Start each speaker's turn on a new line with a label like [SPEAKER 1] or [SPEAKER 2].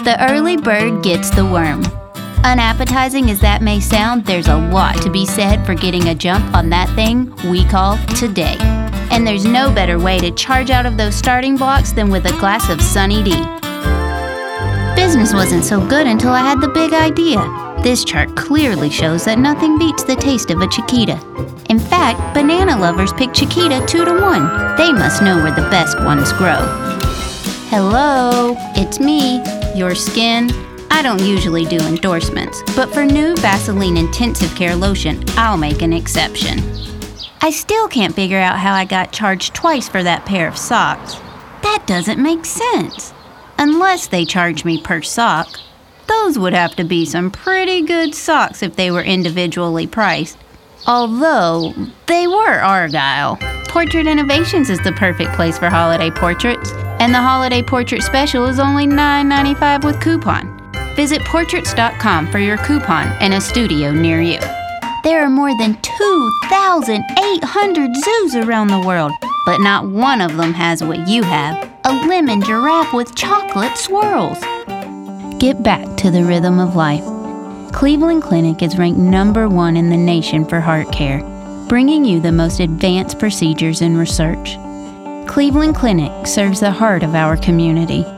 [SPEAKER 1] The early bird gets the worm. Unappetizing as that may sound, there's a lot to be said for getting a jump on that thing we call today. And there's no better way to charge out of those starting blocks than with a glass of Sunny D. Business wasn't so good until I had the big idea. This chart clearly shows that nothing beats the taste of a Chiquita. In fact, banana lovers pick Chiquita 2-to-1. They must know where the best ones grow. Hello, it's me, your skin. I don't usually do endorsements, but for new Vaseline Intensive Care Lotion, I'll make an exception. I still can't figure out how I got charged twice for that pair of socks. That doesn't make sense. Unless they charge me per sock. Those would have to be some pretty good socks if they were individually priced. Although, they were Argyle. Portrait Innovations is the perfect place for holiday portraits, and the Holiday Portrait Special is only $9.95 with coupon. Visit Portraits.com for your coupon and a studio near you. There are more than 2,800 zoos around the world, but not one of them has what you have, a lemon giraffe with chocolate swirls. Get back to the rhythm of life. Cleveland Clinic is ranked #1 in the nation for heart care, bringing you the most advanced procedures and research. Cleveland Clinic serves the heart of our community.